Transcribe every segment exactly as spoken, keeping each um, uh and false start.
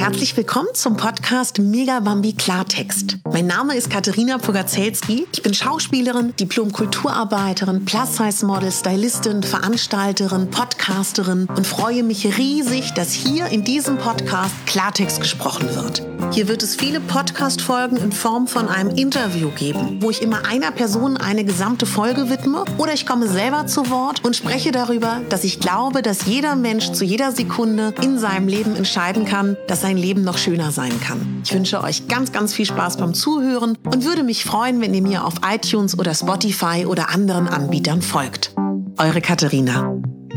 Herzlich willkommen zum Podcast Mega Bambi Klartext. Mein Name ist Katharina Pogacelski. Ich bin Schauspielerin, Diplom-Kulturarbeiterin, Plus-Size-Model, Stylistin, Veranstalterin, Podcasterin und freue mich riesig, dass hier in diesem Podcast Klartext gesprochen wird. Hier wird es viele Podcast-Folgen in Form von einem Interview geben, wo ich immer einer Person eine gesamte Folge widme oder ich komme selber zu Wort und spreche darüber, dass ich glaube, dass jeder Mensch zu jeder Sekunde in seinem Leben entscheiden kann, dass sein Leben noch schöner sein kann. Ich wünsche euch ganz, ganz viel Spaß beim Zuhören und würde mich freuen, wenn ihr mir auf iTunes oder Spotify oder anderen Anbietern folgt. Eure Katharina.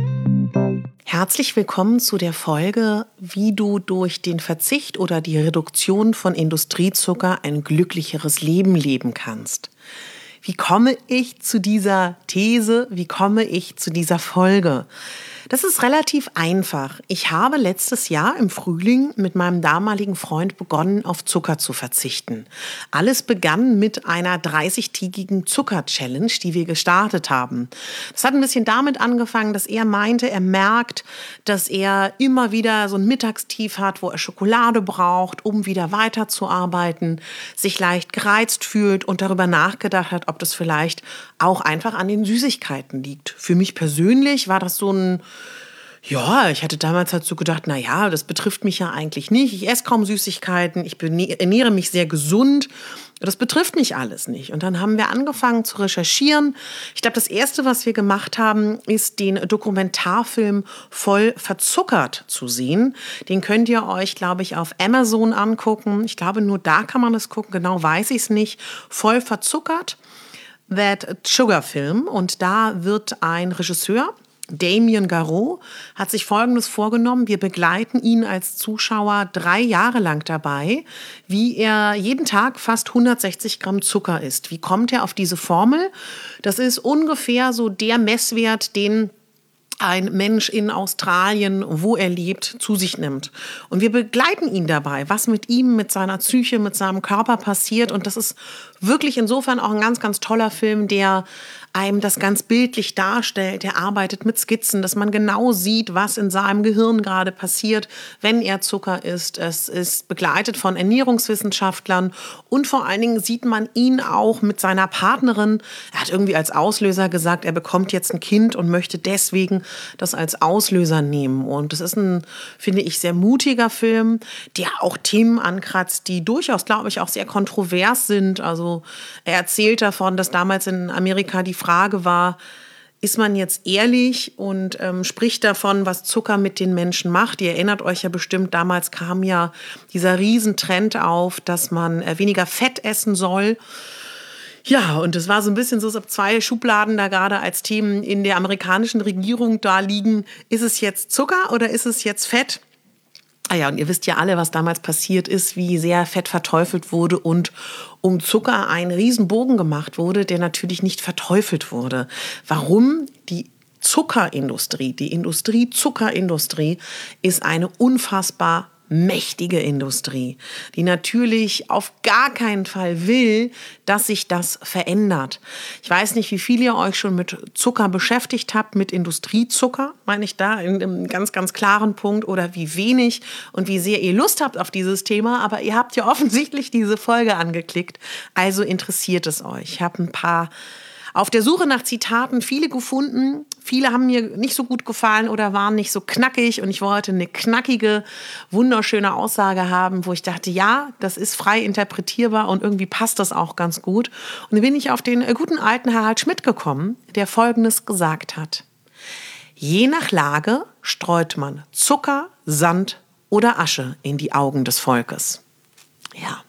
Herzlich willkommen zu der Folge, wie du durch den Verzicht oder die Reduktion von Industriezucker ein glücklicheres Leben leben kannst. Wie komme ich zu dieser These? Wie komme ich zu dieser Folge? Das ist relativ einfach. Ich habe letztes Jahr im Frühling mit meinem damaligen Freund begonnen, auf Zucker zu verzichten. Alles begann mit einer dreißigtägigen Zucker-Challenge, die wir gestartet haben. Das hat ein bisschen damit angefangen, dass er meinte, er merkt, dass er immer wieder so ein Mittagstief hat, wo er Schokolade braucht, um wieder weiterzuarbeiten, sich leicht gereizt fühlt und darüber nachgedacht hat, ob das vielleicht auch einfach an den Süßigkeiten liegt. Für mich persönlich war das so ein Ja, ich hatte damals halt so gedacht, na ja, das betrifft mich ja eigentlich nicht. Ich esse kaum Süßigkeiten, ich ernähre mich sehr gesund. Das betrifft mich alles nicht. Und dann haben wir angefangen zu recherchieren. Ich glaube, das Erste, was wir gemacht haben, ist den Dokumentarfilm Voll verzuckert zu sehen. Den könnt ihr euch, glaube ich, auf Amazon angucken. Ich glaube, nur da kann man das gucken. Genau weiß ich es nicht. Voll verzuckert, That Sugar Film. Und da wird ein Regisseur, Damien Garot, hat sich Folgendes vorgenommen. Wir begleiten ihn als Zuschauer drei Jahre lang dabei, wie er jeden Tag fast hundertsechzig Gramm Zucker isst. Wie kommt er auf diese Formel? Das ist ungefähr so der Messwert, den ein Mensch in Australien, wo er lebt, zu sich nimmt. Und wir begleiten ihn dabei, was mit ihm, mit seiner Psyche, mit seinem Körper passiert. Und das ist wirklich insofern auch ein ganz, ganz toller Film, der einem das ganz bildlich darstellt. Er arbeitet mit Skizzen, dass man genau sieht, was in seinem Gehirn gerade passiert, wenn er Zucker isst. Es ist begleitet von Ernährungswissenschaftlern und vor allen Dingen sieht man ihn auch mit seiner Partnerin. Er hat irgendwie als Auslöser gesagt, er bekommt jetzt ein Kind und möchte deswegen das als Auslöser nehmen. Und das ist ein, finde ich, sehr mutiger Film, der auch Themen ankratzt, die durchaus, glaube ich, auch sehr kontrovers sind. Also er erzählt davon, dass damals in Amerika die Frage war, ist man jetzt ehrlich und ähm, spricht davon, was Zucker mit den Menschen macht. Ihr erinnert euch ja bestimmt, damals kam ja dieser Riesentrend auf, dass man äh, weniger Fett essen soll. Ja, und es war so ein bisschen so, als ob zwei Schubladen da gerade als Themen in der amerikanischen Regierung da liegen. Ist es jetzt Zucker oder ist es jetzt Fett? Ah ja, und ihr wisst ja alle, was damals passiert ist, wie sehr Fett verteufelt wurde und um Zucker ein Riesenbogen gemacht wurde, der natürlich nicht verteufelt wurde. Warum? Die Zuckerindustrie, die Industrie, Zuckerindustrie ist eine unfassbar mächtige Industrie, die natürlich auf gar keinen Fall will, dass sich das verändert. Ich weiß nicht, wie viel ihr euch schon mit Zucker beschäftigt habt, mit Industriezucker, meine ich da, in einem ganz, ganz klaren Punkt, oder wie wenig und wie sehr ihr Lust habt auf dieses Thema, aber ihr habt ja offensichtlich diese Folge angeklickt, also interessiert es euch. Ich habe ein paar auf der Suche nach Zitaten viele gefunden. Viele haben mir nicht so gut gefallen oder waren nicht so knackig. Und ich wollte eine knackige, wunderschöne Aussage haben, wo ich dachte, ja, das ist frei interpretierbar und irgendwie passt das auch ganz gut. Und dann bin ich auf den guten alten Harald Schmidt gekommen, der Folgendes gesagt hat. Je nach Lage streut man Zucker, Sand oder Asche in die Augen des Volkes. Ja.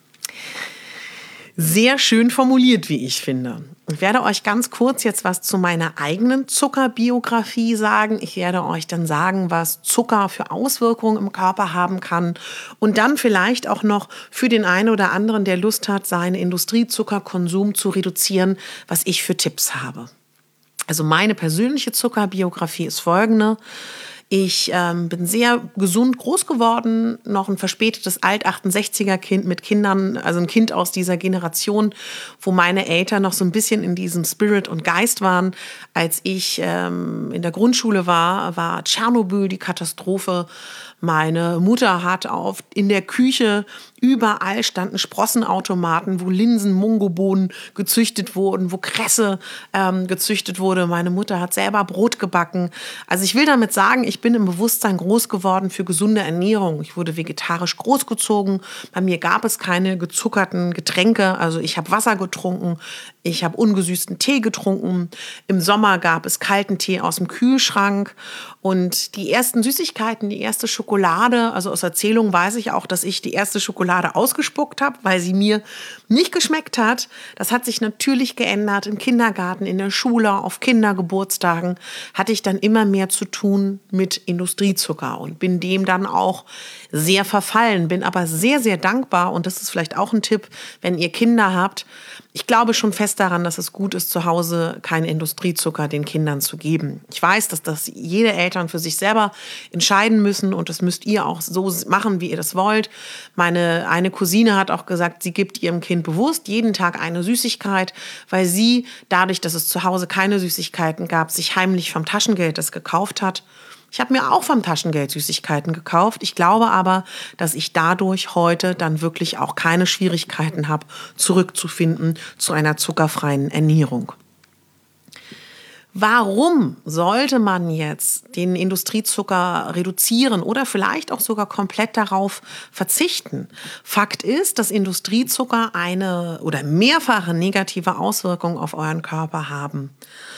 Sehr schön formuliert, wie ich finde. Ich werde euch ganz kurz jetzt was zu meiner eigenen Zuckerbiografie sagen. Ich werde euch dann sagen, was Zucker für Auswirkungen im Körper haben kann und dann vielleicht auch noch für den einen oder anderen, der Lust hat, seinen Industriezuckerkonsum zu reduzieren, was ich für Tipps habe. Also meine persönliche Zuckerbiografie ist folgende. Ich ähm, bin sehr gesund groß geworden, noch ein verspätetes Alt-achtundsechziger-Kind mit Kindern, also ein Kind aus dieser Generation, wo meine Eltern noch so ein bisschen in diesem Spirit und Geist waren. Als ich ähm, in der Grundschule war, war Tschernobyl die Katastrophe. Meine Mutter hat auf in der Küche, überall standen Sprossenautomaten, wo Linsen, Mungobohnen gezüchtet wurden, wo Kresse ähm, gezüchtet wurde. Meine Mutter hat selber Brot gebacken. Also ich will damit sagen, ich bin im Bewusstsein groß geworden für gesunde Ernährung. Ich wurde vegetarisch großgezogen. Bei mir gab es keine gezuckerten Getränke. Also ich habe Wasser getrunken. Ich habe ungesüßten Tee getrunken. Im Sommer gab es kalten Tee aus dem Kühlschrank. Und die ersten Süßigkeiten, die erste Schokolade, also aus Erzählung weiß ich auch, dass ich die erste Schokolade ausgespuckt habe, weil sie mir nicht geschmeckt hat. Das hat sich natürlich geändert. Im Kindergarten, in der Schule, auf Kindergeburtstagen hatte ich dann immer mehr zu tun mit Industriezucker und bin dem dann auch sehr verfallen, bin aber sehr, sehr dankbar. Und das ist vielleicht auch ein Tipp, wenn ihr Kinder habt. Ich glaube schon fest daran, dass es gut ist, zu Hause keinen Industriezucker den Kindern zu geben. Ich weiß, dass das jede Eltern für sich selber entscheiden müssen und das müsst ihr auch so machen, wie ihr das wollt. Meine eine Cousine hat auch gesagt, sie gibt ihrem Kind bewusst jeden Tag eine Süßigkeit, weil sie dadurch, dass es zu Hause keine Süßigkeiten gab, sich heimlich vom Taschengeld das gekauft hat. Ich habe mir auch vom Taschengeld Süßigkeiten gekauft. Ich glaube aber, dass ich dadurch heute dann wirklich auch keine Schwierigkeiten habe, zurückzufinden zu einer zuckerfreien Ernährung. Warum sollte man jetzt den Industriezucker reduzieren oder vielleicht auch sogar komplett darauf verzichten? Fakt ist, dass Industriezucker eine oder mehrfache negative Auswirkungen auf euren Körper haben.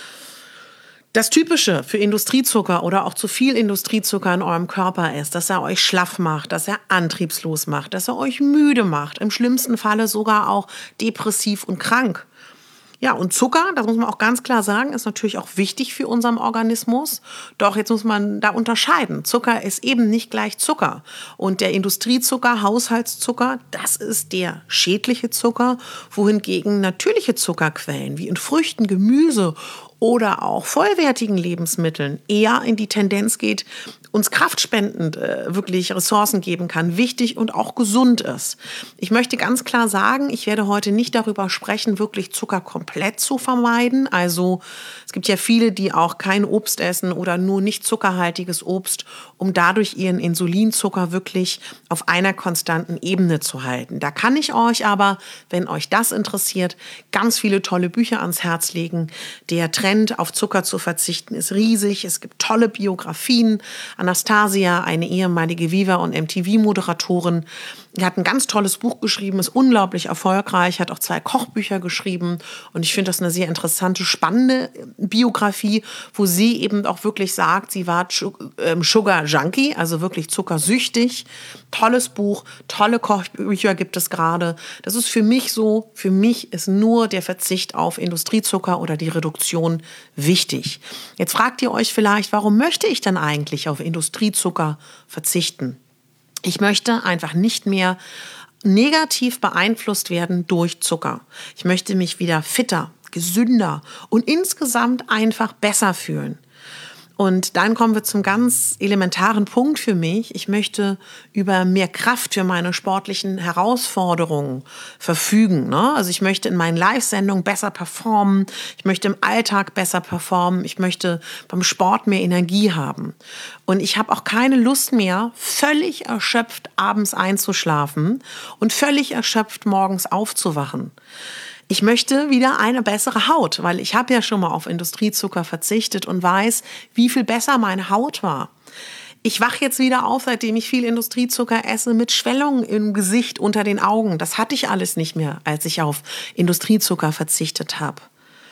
Das Typische für Industriezucker oder auch zu viel Industriezucker in eurem Körper ist, dass er euch schlaff macht, dass er antriebslos macht, dass er euch müde macht, im schlimmsten Falle sogar auch depressiv und krank. Ja, und Zucker, das muss man auch ganz klar sagen, ist natürlich auch wichtig für unseren Organismus. Doch jetzt muss man da unterscheiden. Zucker ist eben nicht gleich Zucker. Und der Industriezucker, Haushaltszucker, das ist der schädliche Zucker, wohingegen natürliche Zuckerquellen wie in Früchten, Gemüse oder auch vollwertigen Lebensmitteln eher in die Tendenz geht, uns kraftspendend äh, wirklich Ressourcen geben kann, wichtig und auch gesund ist. Ich möchte ganz klar sagen, ich werde heute nicht darüber sprechen, wirklich Zucker komplett zu vermeiden. Also es gibt ja viele, die auch kein Obst essen oder nur nicht zuckerhaltiges Obst, um dadurch ihren Insulinzucker wirklich auf einer konstanten Ebene zu halten. Da kann ich euch aber, wenn euch das interessiert, ganz viele tolle Bücher ans Herz legen. Der Trend, auf Zucker zu verzichten, ist riesig. Es gibt tolle Biografien. Anastasia, eine ehemalige Viva- und M T V-Moderatorin, die hat ein ganz tolles Buch geschrieben, ist unglaublich erfolgreich, hat auch zwei Kochbücher geschrieben und ich finde das eine sehr interessante, spannende Biografie, wo sie eben auch wirklich sagt, sie war Sugar Junkie, also wirklich zuckersüchtig. Tolles Buch, tolle Kochbücher gibt es gerade. Das ist für mich so, für mich ist nur der Verzicht auf Industriezucker oder die Reduktion wichtig. Jetzt fragt ihr euch vielleicht, warum möchte ich denn eigentlich auf Industriezucker verzichten? Ich möchte einfach nicht mehr negativ beeinflusst werden durch Zucker. Ich möchte mich wieder fitter, gesünder und insgesamt einfach besser fühlen. Und dann kommen wir zum ganz elementaren Punkt für mich. Ich möchte über mehr Kraft für meine sportlichen Herausforderungen verfügen. Ne? Also ich möchte in meinen Live-Sendungen besser performen. Ich möchte im Alltag besser performen. Ich möchte beim Sport mehr Energie haben. Und ich habe auch keine Lust mehr, völlig erschöpft abends einzuschlafen und völlig erschöpft morgens aufzuwachen. Ich möchte wieder eine bessere Haut, weil ich habe ja schon mal auf Industriezucker verzichtet und weiß, wie viel besser meine Haut war. Ich wache jetzt wieder auf, seitdem ich viel Industriezucker esse, mit Schwellungen im Gesicht, unter den Augen. Das hatte ich alles nicht mehr, als ich auf Industriezucker verzichtet habe.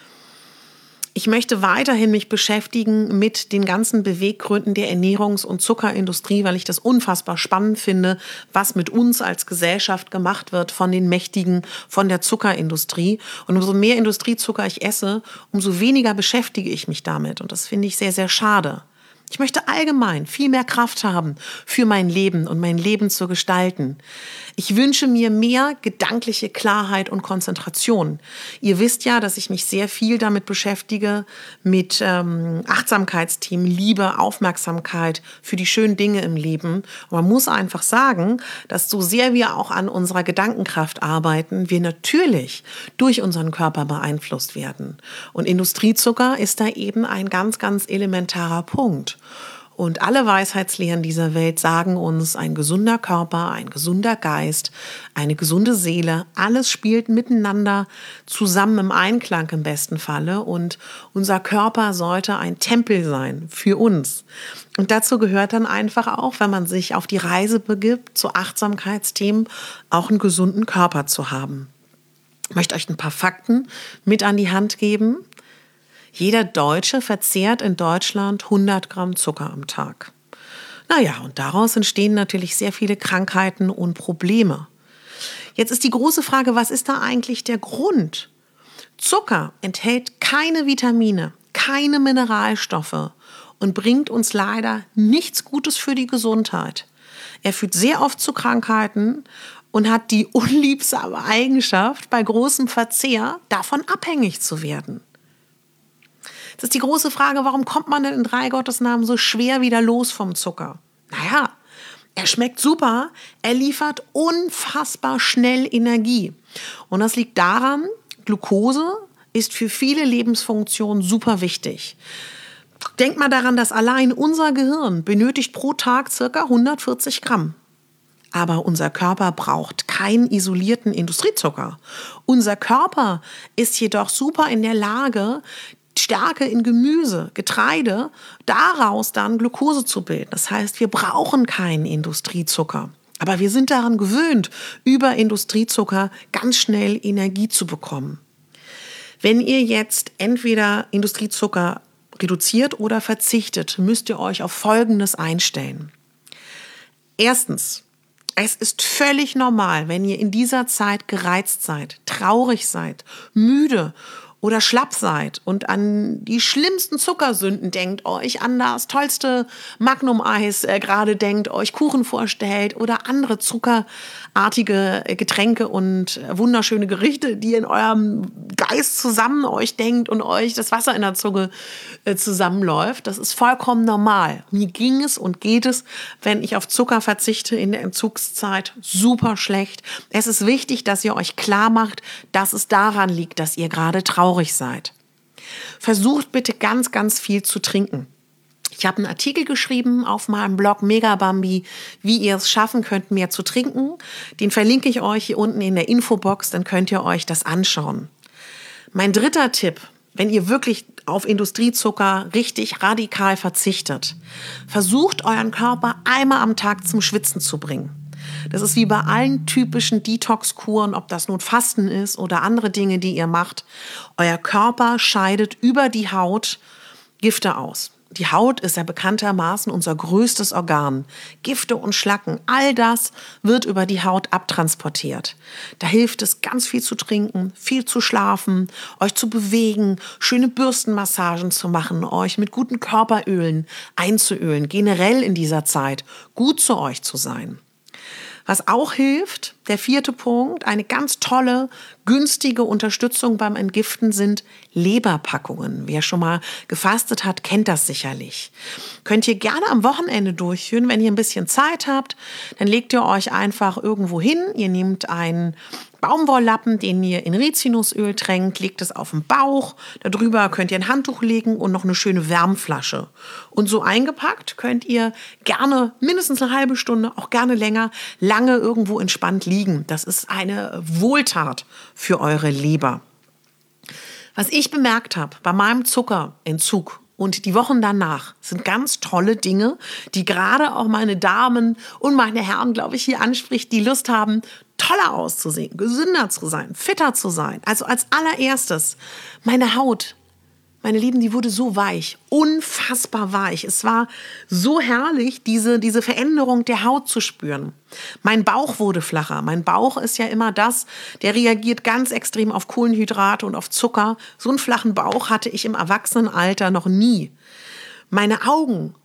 Ich möchte weiterhin mich beschäftigen mit den ganzen Beweggründen der Ernährungs- und Zuckerindustrie, weil ich das unfassbar spannend finde, was mit uns als Gesellschaft gemacht wird von den Mächtigen, von der Zuckerindustrie. Und umso mehr Industriezucker ich esse, umso weniger beschäftige ich mich damit. Und das finde ich sehr, sehr schade. Ich möchte allgemein viel mehr Kraft haben für mein Leben und mein Leben zu gestalten. Ich wünsche mir mehr gedankliche Klarheit und Konzentration. Ihr wisst ja, dass ich mich sehr viel damit beschäftige, mit ähm, Achtsamkeitsthemen, Liebe, Aufmerksamkeit für die schönen Dinge im Leben. Und man muss einfach sagen, dass so sehr wir auch an unserer Gedankenkraft arbeiten, wir natürlich durch unseren Körper beeinflusst werden. Und Industriezucker ist da eben ein ganz, ganz elementarer Punkt. Und alle Weisheitslehren dieser Welt sagen uns, ein gesunder Körper, ein gesunder Geist, eine gesunde Seele, alles spielt miteinander zusammen im Einklang im besten Falle. Und unser Körper sollte ein Tempel sein für uns. Und dazu gehört dann einfach auch, wenn man sich auf die Reise begibt, zu Achtsamkeitsthemen, auch einen gesunden Körper zu haben. Ich möchte euch ein paar Fakten mit an die Hand geben. Jeder Deutsche verzehrt in Deutschland hundert Gramm Zucker am Tag. Naja, und daraus entstehen natürlich sehr viele Krankheiten und Probleme. Jetzt ist die große Frage, was ist da eigentlich der Grund? Zucker enthält keine Vitamine, keine Mineralstoffe und bringt uns leider nichts Gutes für die Gesundheit. Er führt sehr oft zu Krankheiten und hat die unliebsame Eigenschaft, bei großem Verzehr davon abhängig zu werden. Das ist die große Frage, warum kommt man denn in drei Gottesnamen so schwer wieder los vom Zucker? Naja, er schmeckt super, er liefert unfassbar schnell Energie. Und das liegt daran, Glucose ist für viele Lebensfunktionen super wichtig. Denkt mal daran, dass allein unser Gehirn benötigt pro Tag ca. hundertvierzig Gramm. Aber unser Körper braucht keinen isolierten Industriezucker. Unser Körper ist jedoch super in der Lage, Stärke in Gemüse, Getreide, daraus dann Glucose zu bilden. Das heißt, wir brauchen keinen Industriezucker. Aber wir sind daran gewöhnt, über Industriezucker ganz schnell Energie zu bekommen. Wenn ihr jetzt entweder Industriezucker reduziert oder verzichtet, müsst ihr euch auf Folgendes einstellen. Erstens, es ist völlig normal, wenn ihr in dieser Zeit gereizt seid, traurig seid, müde oder schlapp seid und an die schlimmsten Zuckersünden denkt, euch an das tollste Magnum-Eis äh, gerade denkt, euch Kuchen vorstellt oder andere zuckerartige Getränke und wunderschöne Gerichte, die in eurem Geist zusammen euch denkt und euch das Wasser in der Zunge äh, zusammenläuft. Das ist vollkommen normal. Mir ging es und geht es, wenn ich auf Zucker verzichte in der Entzugszeit, super schlecht. Es ist wichtig, dass ihr euch klar macht, dass es daran liegt, dass ihr gerade traurig seid. Versucht bitte ganz, ganz viel zu trinken. Ich habe einen Artikel geschrieben auf meinem Blog Megabambi, wie ihr es schaffen könnt, mehr zu trinken. Den verlinke ich euch hier unten in der Infobox, dann könnt ihr euch das anschauen. Mein dritter Tipp, wenn ihr wirklich auf Industriezucker richtig radikal verzichtet, versucht euren Körper einmal am Tag zum Schwitzen zu bringen. Das ist wie bei allen typischen Detox-Kuren, ob das nun Fasten ist oder andere Dinge, die ihr macht. Euer Körper scheidet über die Haut Gifte aus. Die Haut ist ja bekanntermaßen unser größtes Organ. Gifte und Schlacken, all das wird über die Haut abtransportiert. Da hilft es, ganz viel zu trinken, viel zu schlafen, euch zu bewegen, schöne Bürstenmassagen zu machen, euch mit guten Körperölen einzuölen, generell in dieser Zeit gut zu euch zu sein. Was auch hilft, der vierte Punkt, eine ganz tolle, günstige Unterstützung beim Entgiften sind Leberpackungen. Wer schon mal gefastet hat, kennt das sicherlich. Könnt ihr gerne am Wochenende durchführen, wenn ihr ein bisschen Zeit habt. Dann legt ihr euch einfach irgendwo hin. Ihr nehmt einen Baumwolllappen, den ihr in Rizinusöl tränkt, legt es auf den Bauch. Darüber könnt ihr ein Handtuch legen und noch eine schöne Wärmflasche. Und so eingepackt könnt ihr gerne mindestens eine halbe Stunde, auch gerne länger, lange irgendwo entspannt liegen. Das ist eine Wohltat für eure Leber. Was ich bemerkt habe bei meinem Zuckerentzug und die Wochen danach sind ganz tolle Dinge, die gerade auch meine Damen und meine Herren, glaube ich, hier anspricht, die Lust haben, toller auszusehen, gesünder zu sein, fitter zu sein. Also als allererstes, meine Haut, meine Lieben, die wurde so weich, unfassbar weich. Es war so herrlich, diese, diese Veränderung der Haut zu spüren. Mein Bauch wurde flacher. Mein Bauch ist ja immer das, der reagiert ganz extrem auf Kohlenhydrate und auf Zucker. So einen flachen Bauch hatte ich im Erwachsenenalter noch nie. Meine Augen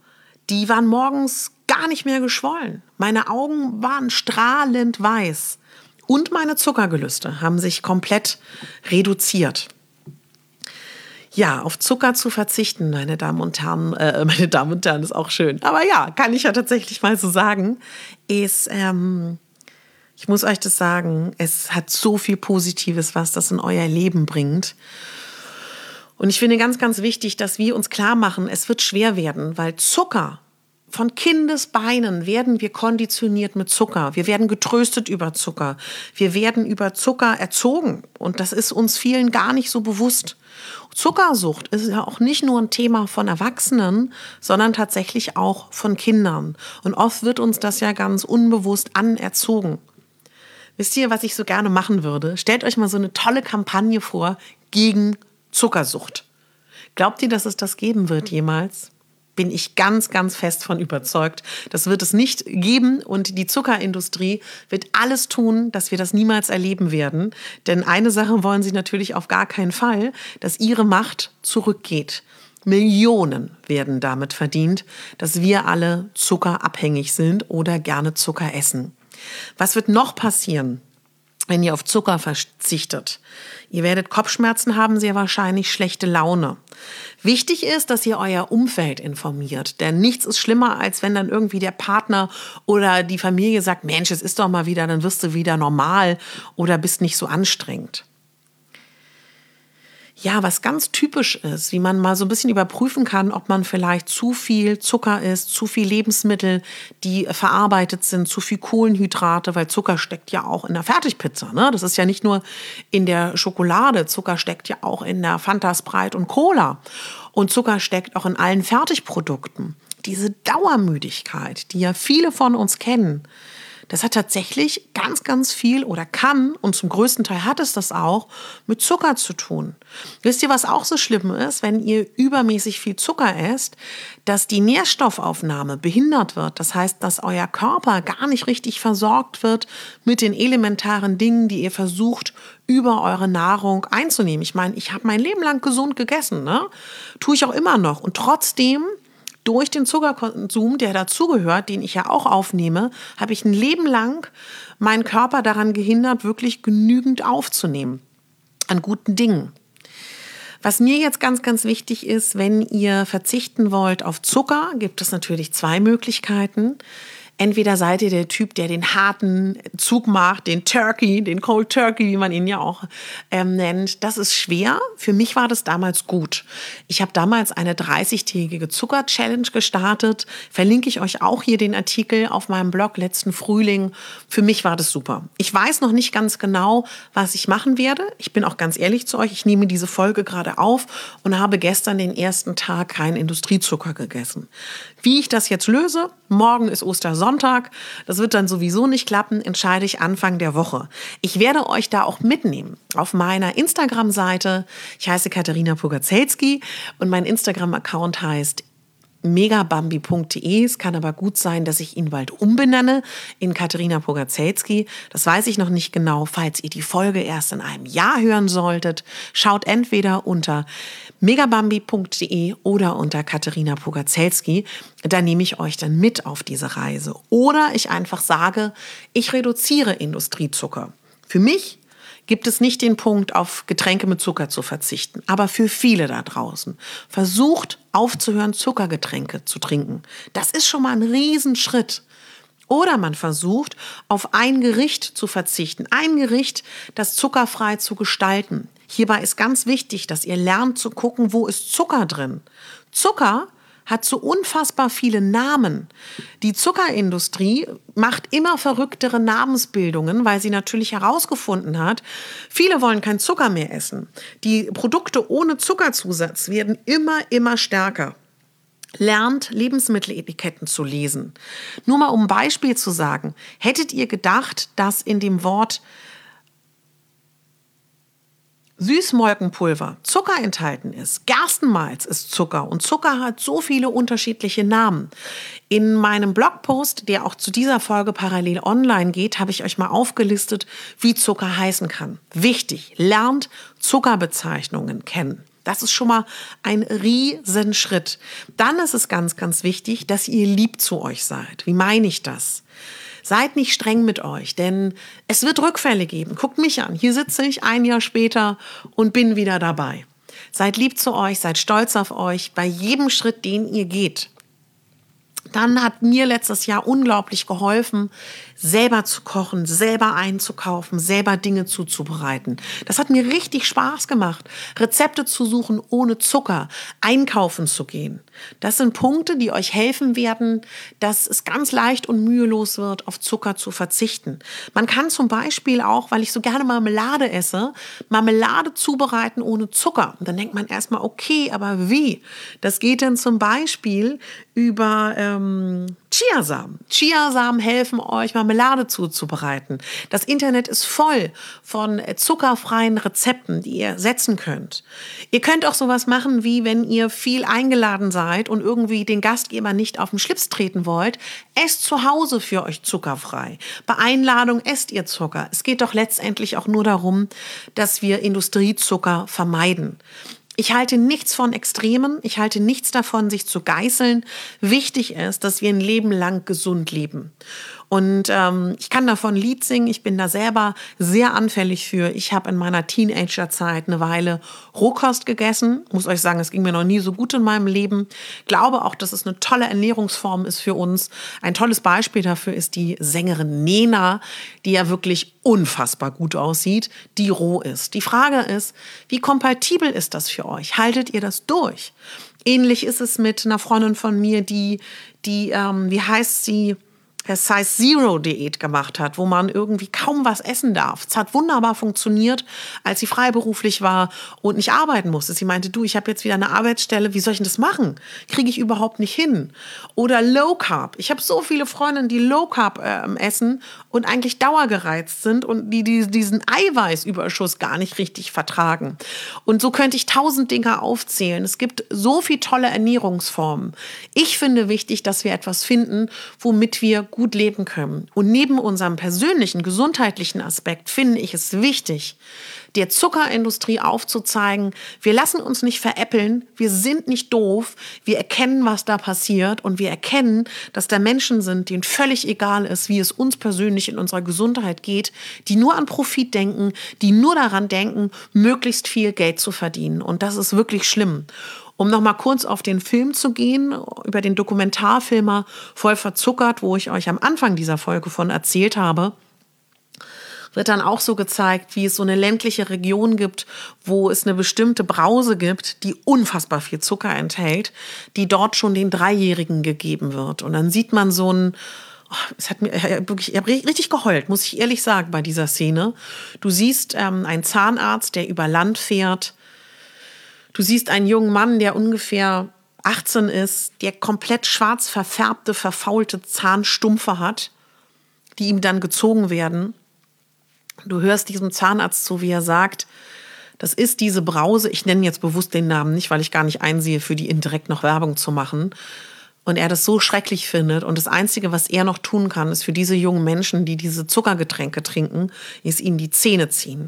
die waren morgens gar nicht mehr geschwollen. Meine Augen waren strahlend weiß. Und meine Zuckergelüste haben sich komplett reduziert. Ja, auf Zucker zu verzichten, meine Damen und Herren, äh, meine Damen und Herren, ist auch schön. Aber ja, kann ich ja tatsächlich mal so sagen, ist, ähm, ich muss euch das sagen, es hat so viel Positives, was das in euer Leben bringt. Und ich finde ganz, ganz wichtig, dass wir uns klar machen, es wird schwer werden, weil Zucker, von Kindesbeinen werden wir konditioniert mit Zucker. Wir werden getröstet über Zucker. Wir werden über Zucker erzogen. Und das ist uns vielen gar nicht so bewusst. Zuckersucht ist ja auch nicht nur ein Thema von Erwachsenen, sondern tatsächlich auch von Kindern. Und oft wird uns das ja ganz unbewusst anerzogen. Wisst ihr, was ich so gerne machen würde? Stellt euch mal so eine tolle Kampagne vor gegen Zuckersucht. Glaubt ihr, dass es das geben wird jemals? Bin ich ganz, ganz fest von überzeugt. Das wird es nicht geben und die Zuckerindustrie wird alles tun, dass wir das niemals erleben werden. Denn eine Sache wollen sie natürlich auf gar keinen Fall, dass ihre Macht zurückgeht. Millionen werden damit verdient, dass wir alle zuckerabhängig sind oder gerne Zucker essen. Was wird noch passieren, wenn ihr auf Zucker verzichtet? Ihr werdet Kopfschmerzen haben, sehr wahrscheinlich schlechte Laune. Wichtig ist, dass ihr euer Umfeld informiert, denn nichts ist schlimmer, als wenn dann irgendwie der Partner oder die Familie sagt, Mensch, es ist doch mal wieder, dann wirst du wieder normal oder bist nicht so anstrengend. Ja, was ganz typisch ist, wie man mal so ein bisschen überprüfen kann, ob man vielleicht zu viel Zucker isst, zu viel Lebensmittel, die verarbeitet sind, zu viel Kohlenhydrate, weil Zucker steckt ja auch in der Fertigpizza, ne? Das ist ja nicht nur in der Schokolade, Zucker steckt ja auch in der Fanta, Sprite und Cola. Und Zucker steckt auch in allen Fertigprodukten. Diese Dauermüdigkeit, die ja viele von uns kennen, das hat tatsächlich ganz, ganz viel oder kann, und zum größten Teil hat es das auch, mit Zucker zu tun. Wisst ihr, was auch so schlimm ist, wenn ihr übermäßig viel Zucker esst, dass die Nährstoffaufnahme behindert wird. Das heißt, dass euer Körper gar nicht richtig versorgt wird mit den elementaren Dingen, die ihr versucht, über eure Nahrung einzunehmen. Ich meine, ich habe mein Leben lang gesund gegessen, ne? Tue ich auch immer noch. Und trotzdem, durch den Zuckerkonsum, der dazugehört, den ich ja auch aufnehme, habe ich ein Leben lang meinen Körper daran gehindert, wirklich genügend aufzunehmen an guten Dingen. Was mir jetzt ganz, ganz wichtig ist, wenn ihr verzichten wollt auf Zucker, gibt es natürlich zwei Möglichkeiten. Entweder seid ihr der Typ, der den harten Zug macht, den Turkey, den Cold Turkey, wie man ihn ja auch ähm, nennt. Das ist schwer. Für mich war das damals gut. Ich habe damals eine dreißigtägige Zucker-Challenge gestartet. Verlinke ich euch auch hier den Artikel auf meinem Blog letzten Frühling. Für mich war das super. Ich weiß noch nicht ganz genau, was ich machen werde. Ich bin auch ganz ehrlich zu euch. Ich nehme diese Folge gerade auf und habe gestern den ersten Tag keinen Industriezucker gegessen. Wie ich das jetzt löse, morgen ist Ostersonntag, das wird dann sowieso nicht klappen, entscheide ich Anfang der Woche. Ich werde euch da auch mitnehmen auf meiner Instagram-Seite. Ich heiße Katharina Pogacelski und mein Instagram-Account heißt megabambi punkt de. Es kann aber gut sein, dass ich ihn bald umbenenne in Katharina Pogacelski. Das weiß ich noch nicht genau. Falls ihr die Folge erst in einem Jahr hören solltet, schaut entweder unter megabambi punkt de oder unter Katharina Pogacelski. Da nehme ich euch dann mit auf diese Reise. Oder ich einfach sage, ich reduziere Industriezucker. Für mich gibt es nicht den Punkt, auf Getränke mit Zucker zu verzichten. Aber für viele da draußen, versucht aufzuhören, Zuckergetränke zu trinken. Das ist schon mal ein Riesenschritt. Oder man versucht, auf ein Gericht zu verzichten. Ein Gericht, das zuckerfrei zu gestalten. Hierbei ist ganz wichtig, dass ihr lernt zu gucken, wo ist Zucker drin. Zucker hat so unfassbar viele Namen. Die Zuckerindustrie macht immer verrücktere Namensbildungen, weil sie natürlich herausgefunden hat, viele wollen kein Zucker mehr essen. Die Produkte ohne Zuckerzusatz werden immer, immer stärker. Lernt, Lebensmitteletiketten zu lesen. Nur mal um ein Beispiel zu sagen, hättet ihr gedacht, dass in dem Wort Süßmolkenpulver Zucker enthalten ist? Gerstenmalz ist Zucker und Zucker hat so viele unterschiedliche Namen. In meinem Blogpost, der auch zu dieser Folge parallel online geht, habe ich euch mal aufgelistet, wie Zucker heißen kann. Wichtig, lernt Zuckerbezeichnungen kennen. Das ist schon mal ein Riesenschritt. Dann ist es ganz, ganz wichtig, dass ihr lieb zu euch seid. Wie meine ich das? Seid nicht streng mit euch, denn es wird Rückfälle geben. Guckt mich an, hier sitze ich ein Jahr später und bin wieder dabei. Seid lieb zu euch, seid stolz auf euch bei jedem Schritt, den ihr geht. Dann hat mir letztes Jahr unglaublich geholfen, selber zu kochen, selber einzukaufen, selber Dinge zuzubereiten. Das hat mir richtig Spaß gemacht, Rezepte zu suchen ohne Zucker, einkaufen zu gehen. Das sind Punkte, die euch helfen werden, dass es ganz leicht und mühelos wird, auf Zucker zu verzichten. Man kann zum Beispiel auch, weil ich so gerne Marmelade esse, Marmelade zubereiten ohne Zucker. Und dann denkt man erstmal, okay, aber wie? Das geht dann zum Beispiel über ähm, Chiasamen. Chiasamen helfen euch, Marmelade zuzubereiten. Das Internet ist voll von zuckerfreien Rezepten, die ihr setzen könnt. Ihr könnt auch sowas machen, wie wenn ihr viel eingeladen seid und irgendwie den Gastgeber nicht auf den Schlips treten wollt, esst zu Hause für euch zuckerfrei. Bei Einladung esst ihr Zucker. Es geht doch letztendlich auch nur darum, dass wir Industriezucker vermeiden. Ich halte nichts von Extremen, ich halte nichts davon, sich zu geißeln. Wichtig ist, dass wir ein Leben lang gesund leben. Und ähm, ich kann davon ein Lied singen, ich bin da selber sehr anfällig für. Ich habe in meiner Teenagerzeit eine Weile Rohkost gegessen. Muss euch sagen, es ging mir noch nie so gut in meinem Leben. Glaube auch, dass es eine tolle Ernährungsform ist für uns. Ein tolles Beispiel dafür ist die Sängerin Nena, die ja wirklich unfassbar gut aussieht, die roh ist. Die Frage ist, wie kompatibel ist das für euch? Haltet ihr das durch? Ähnlich ist es mit einer Freundin von mir, die, die ähm, wie heißt sie, Size Zero Diät gemacht hat, wo man irgendwie kaum was essen darf. Es hat wunderbar funktioniert, als sie freiberuflich war und nicht arbeiten musste. Sie meinte, du, ich habe jetzt wieder eine Arbeitsstelle, wie soll ich denn das machen? Kriege ich überhaupt nicht hin. Oder Low Carb. Ich habe so viele Freundinnen, die Low Carb äh, essen und eigentlich dauergereizt sind und die, die diesen Eiweißüberschuss gar nicht richtig vertragen. Und so könnte ich tausend Dinge aufzählen. Es gibt so viele tolle Ernährungsformen. Ich finde wichtig, dass wir etwas finden, womit wir gut leben können. Und neben unserem persönlichen, gesundheitlichen Aspekt finde ich es wichtig, der Zuckerindustrie aufzuzeigen, wir lassen uns nicht veräppeln, wir sind nicht doof, wir erkennen, was da passiert und wir erkennen, dass da Menschen sind, denen völlig egal ist, wie es uns persönlich in unserer Gesundheit geht, die nur an Profit denken, die nur daran denken, möglichst viel Geld zu verdienen. Und das ist wirklich schlimm. Um noch mal kurz auf den Film zu gehen, über den Dokumentarfilmer Voll verzuckert, wo ich euch am Anfang dieser Folge von erzählt habe, wird dann auch so gezeigt, wie es so eine ländliche Region gibt, wo es eine bestimmte Brause gibt, die unfassbar viel Zucker enthält, die dort schon den Dreijährigen gegeben wird. Und dann sieht man so ein, oh, es hat mir wirklich, ich habe richtig geheult, muss ich ehrlich sagen, bei dieser Szene. Du siehst ähm, einen Zahnarzt, der über Land fährt. Du siehst einen jungen Mann, der ungefähr achtzehn ist, der komplett schwarz verfärbte, verfaulte Zahnstumpfe hat, die ihm dann gezogen werden. Du hörst diesem Zahnarzt zu, wie er sagt, das ist diese Brause, ich nenne jetzt bewusst den Namen nicht, weil ich gar nicht einsehe, für die indirekt noch Werbung zu machen. Und er das so schrecklich findet. Und das Einzige, was er noch tun kann, ist für diese jungen Menschen, die diese Zuckergetränke trinken, ist ihnen die Zähne ziehen.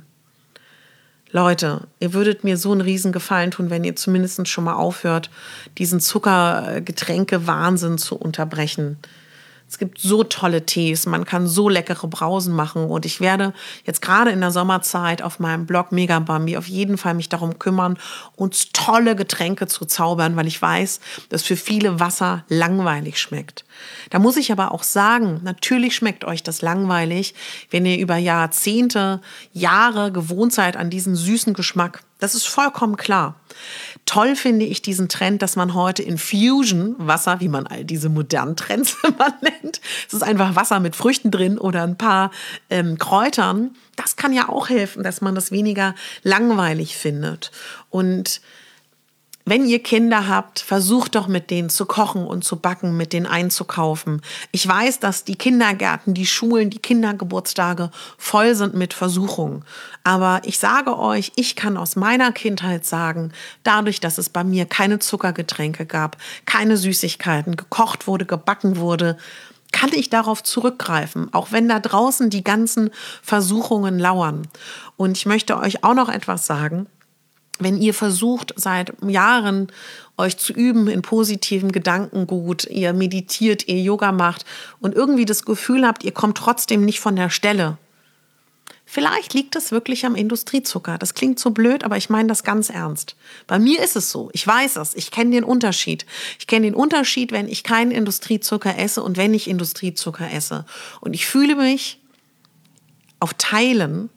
Leute, ihr würdet mir so einen riesen Gefallen tun, wenn ihr zumindest schon mal aufhört, diesen Zuckergetränke-Wahnsinn zu unterbrechen. Es gibt so tolle Tees, man kann so leckere Brausen machen und ich werde jetzt gerade in der Sommerzeit auf meinem Blog Mega Bambi auf jeden Fall mich darum kümmern, uns tolle Getränke zu zaubern, weil ich weiß, dass für viele Wasser langweilig schmeckt. Da muss ich aber auch sagen, natürlich schmeckt euch das langweilig, wenn ihr über Jahrzehnte, Jahre gewohnt seid an diesen süßen Geschmack. Das ist vollkommen klar. Toll finde ich diesen Trend, dass man heute Infusion-Wasser, wie man all diese modernen Trends immer nennt, es ist einfach Wasser mit Früchten drin oder ein paar ähm, Kräutern. Das kann ja auch helfen, dass man das weniger langweilig findet. Und wenn ihr Kinder habt, versucht doch mit denen zu kochen und zu backen, mit denen einzukaufen. Ich weiß, dass die Kindergärten, die Schulen, die Kindergeburtstage voll sind mit Versuchungen. Aber ich sage euch, ich kann aus meiner Kindheit sagen, dadurch, dass es bei mir keine Zuckergetränke gab, keine Süßigkeiten, gekocht wurde, gebacken wurde, kann ich darauf zurückgreifen, auch wenn da draußen die ganzen Versuchungen lauern. Und ich möchte euch auch noch etwas sagen. wenn ihr versucht, seit Jahren euch zu üben in positivem Gedankengut, ihr meditiert, ihr Yoga macht und irgendwie das Gefühl habt, ihr kommt trotzdem nicht von der Stelle. Vielleicht liegt es wirklich am Industriezucker. Das klingt so blöd, aber ich meine das ganz ernst. Bei mir ist es so. Ich weiß es. Ich kenne den Unterschied. Ich kenne den Unterschied, wenn ich keinen Industriezucker esse und wenn ich Industriezucker esse. Und ich fühle mich auf Teilen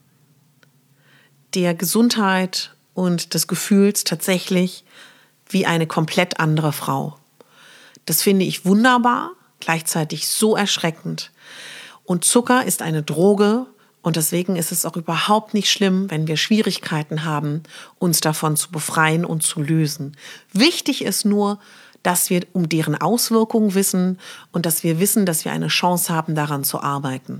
der Gesundheit und des Gefühls tatsächlich wie eine komplett andere Frau. Das finde ich wunderbar, gleichzeitig so erschreckend. Und Zucker ist eine Droge und deswegen ist es auch überhaupt nicht schlimm, wenn wir Schwierigkeiten haben, uns davon zu befreien und zu lösen. Wichtig ist nur, dass wir um deren Auswirkungen wissen und dass wir wissen, dass wir eine Chance haben, daran zu arbeiten.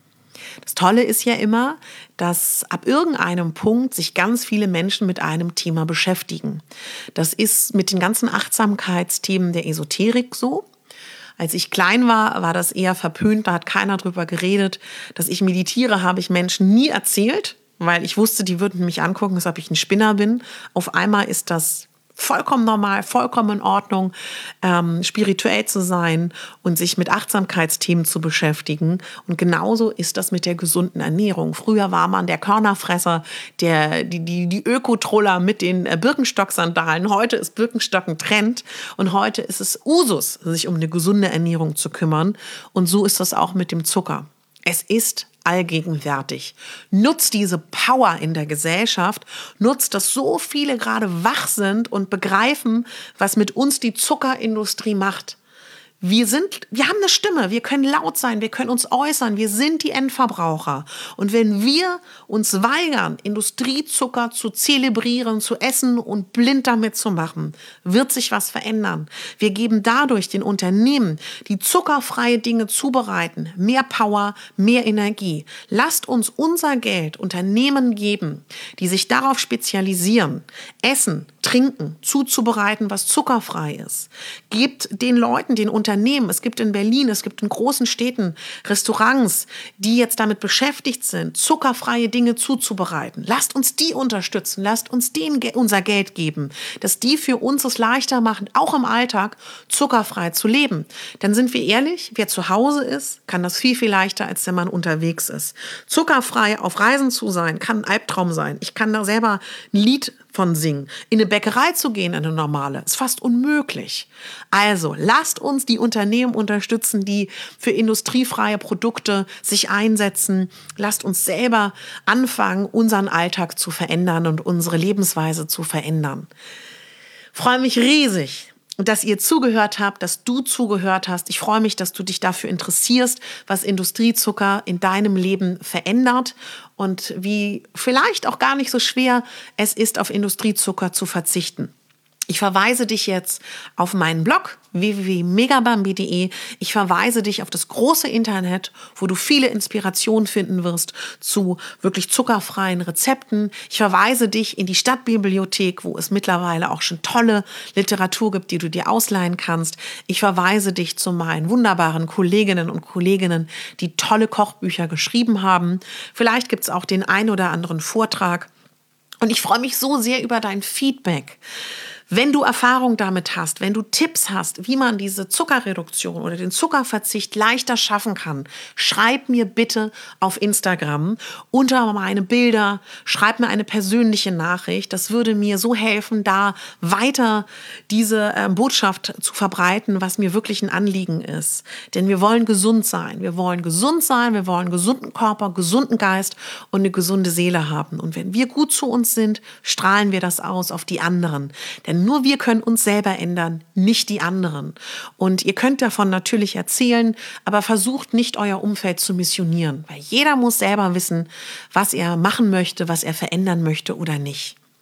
Das Tolle ist ja immer, dass ab irgendeinem Punkt sich ganz viele Menschen mit einem Thema beschäftigen. Das ist mit den ganzen Achtsamkeitsthemen der Esoterik so. Als ich klein war, war das eher verpönt, da hat keiner drüber geredet. Dass ich meditiere, habe ich Menschen nie erzählt, weil ich wusste, die würden mich angucken, als ob ich ein Spinner bin. Auf einmal ist das vollkommen normal, vollkommen in Ordnung, ähm, spirituell zu sein und sich mit Achtsamkeitsthemen zu beschäftigen. Und genauso ist das mit der gesunden Ernährung. Früher war man der Körnerfresser, der, die, die, die Ökotroller mit den Birkenstock-Sandalen. Heute ist Birkenstock ein Trend und heute ist es Usus, sich um eine gesunde Ernährung zu kümmern. Und so ist das auch mit dem Zucker. Es ist allgegenwärtig. Nutzt diese Power in der Gesellschaft, nutzt, dass so viele gerade wach sind und begreifen, was mit uns die Zuckerindustrie macht. Wir sind, wir haben eine Stimme, wir können laut sein, wir können uns äußern, wir sind die Endverbraucher. Und wenn wir uns weigern, Industriezucker zu zelebrieren, zu essen und blind damit zu machen, wird sich was verändern. Wir geben dadurch den Unternehmen, die zuckerfreie Dinge zubereiten, mehr Power, mehr Energie. Lasst uns unser Geld Unternehmen geben, die sich darauf spezialisieren, Essen, Trinken, zuzubereiten, was zuckerfrei ist. Gebt den Leuten, den Unternehmen, es gibt in Berlin, es gibt in großen Städten Restaurants, die jetzt damit beschäftigt sind, zuckerfreie Dinge zuzubereiten. Lasst uns die unterstützen, lasst uns denen unser Geld geben, dass die für uns es leichter machen, auch im Alltag zuckerfrei zu leben. Dann sind wir ehrlich, wer zu Hause ist, kann das viel, viel leichter, als wenn man unterwegs ist. Zuckerfrei auf Reisen zu sein, kann ein Albtraum sein. Ich kann da selber ein Lied von singen. In eine Bäckerei zu gehen, eine normale, ist fast unmöglich. Also lasst uns die Unternehmen unterstützen, die für industriefreie Produkte sich einsetzen. Lasst uns selber anfangen, unseren Alltag zu verändern und unsere Lebensweise zu verändern. Ich freue mich riesig, dass ihr zugehört habt, dass du zugehört hast. Ich freue mich, dass du dich dafür interessierst, was Industriezucker in deinem Leben verändert und wie vielleicht auch gar nicht so schwer es ist, auf Industriezucker zu verzichten. Ich verweise dich jetzt auf meinen Blog w w w punkt megabambi punkt de. Ich verweise dich auf das große Internet, wo du viele Inspirationen finden wirst zu wirklich zuckerfreien Rezepten. Ich verweise dich in die Stadtbibliothek, wo es mittlerweile auch schon tolle Literatur gibt, die du dir ausleihen kannst. Ich verweise dich zu meinen wunderbaren Kolleginnen und Kollegen, die tolle Kochbücher geschrieben haben. Vielleicht gibt es auch den ein oder anderen Vortrag. Und ich freue mich so sehr über dein Feedback. Wenn du Erfahrung damit hast, wenn du Tipps hast, wie man diese Zuckerreduktion oder den Zuckerverzicht leichter schaffen kann, schreib mir bitte auf Instagram unter meine Bilder, schreib mir eine persönliche Nachricht. Das würde mir so helfen, da weiter diese äh, Botschaft zu verbreiten, was mir wirklich ein Anliegen ist. Denn wir wollen gesund sein. Wir wollen gesund sein, wir wollen einen gesunden Körper, gesunden Geist und eine gesunde Seele haben. Und wenn wir gut zu uns sind, strahlen wir das aus auf die anderen. Denn nur wir können uns selber ändern, nicht die anderen. Und ihr könnt davon natürlich erzählen, aber versucht nicht, euer Umfeld zu missionieren. Weil jeder muss selber wissen, was er machen möchte, was er verändern möchte oder nicht.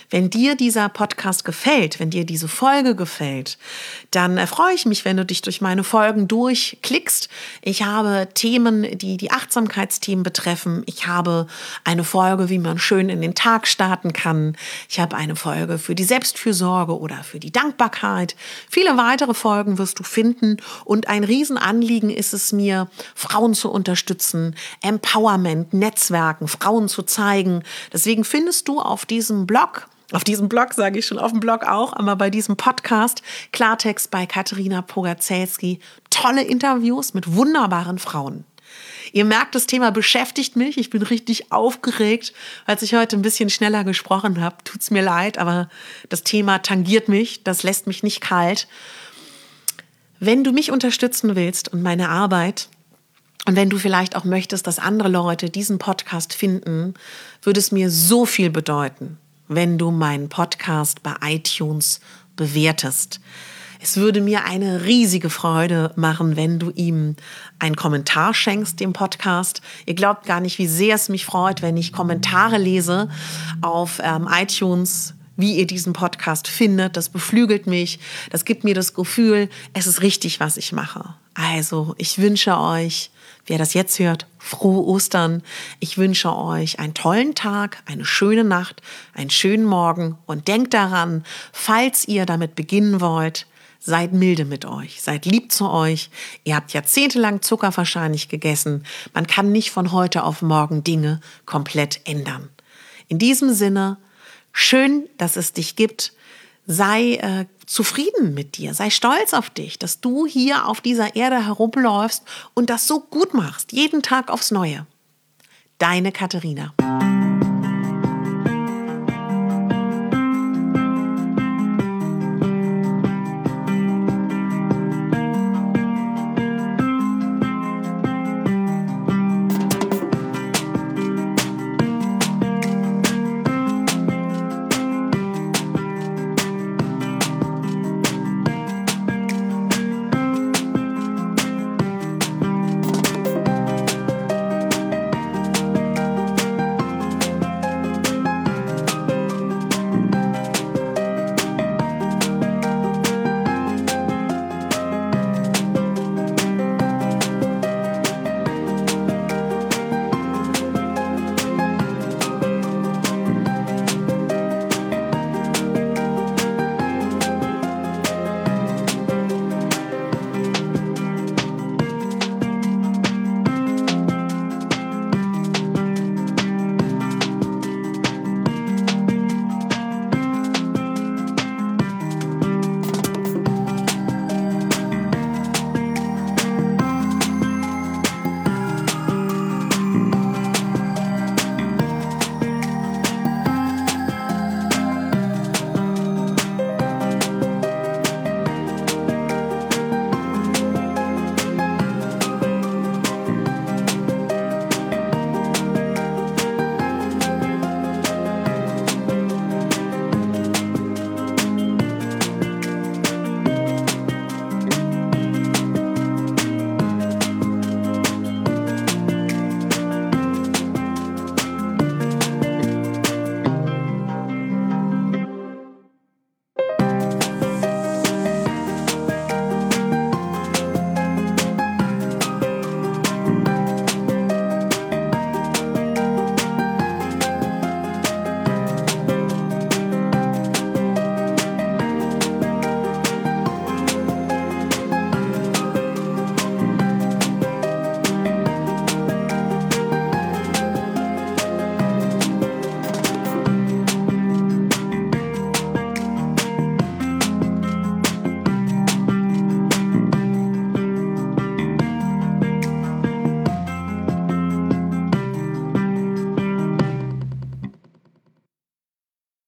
Wenn dir dieser Podcast gefällt, wenn dir diese Folge gefällt, dann freue ich mich, wenn du dich durch meine Folgen durchklickst. Ich habe Themen, die die Achtsamkeitsthemen betreffen. Ich habe eine Folge, wie man schön in den Tag starten kann. Ich habe eine Folge für die Selbstfürsorge oder für die Dankbarkeit. Viele weitere Folgen wirst du finden. Und ein Riesenanliegen ist es mir, Frauen zu unterstützen, Empowerment, Netzwerken, Frauen zu zeigen. Deswegen findest du auf diesem Blog, Auf diesem Blog sage ich schon, auf dem Blog auch, aber bei diesem Podcast Klartext bei Katerina Pogacelski tolle Interviews mit wunderbaren Frauen. Ihr merkt, das Thema beschäftigt mich. Ich bin richtig aufgeregt, als ich heute ein bisschen schneller gesprochen habe. Tut's mir leid, aber das Thema tangiert mich. Das lässt mich nicht kalt. Wenn du mich unterstützen willst und meine Arbeit, und wenn du vielleicht auch möchtest, dass andere Leute diesen Podcast finden, würde es mir so viel bedeuten, wenn du meinen Podcast bei iTunes bewertest. Es würde mir eine riesige Freude machen, wenn du ihm einen Kommentar schenkst, dem Podcast. Ihr glaubt gar nicht, wie sehr es mich freut, wenn ich Kommentare lese auf ähm, iTunes, wie ihr diesen Podcast findet. Das beflügelt mich, das gibt mir das Gefühl, es ist richtig, was ich mache. Also, ich wünsche euch, wer das jetzt hört, frohe Ostern. Ich wünsche euch einen tollen Tag, eine schöne Nacht, einen schönen Morgen und denkt daran, falls ihr damit beginnen wollt, seid milde mit euch, seid lieb zu euch. Ihr habt jahrzehntelang Zucker wahrscheinlich gegessen. Man kann nicht von heute auf morgen Dinge komplett ändern. In diesem Sinne, schön, dass es dich gibt. Sei äh, zufrieden mit dir, sei stolz auf dich, dass du hier auf dieser Erde herumläufst und das so gut machst, jeden Tag aufs Neue. Deine Katerina.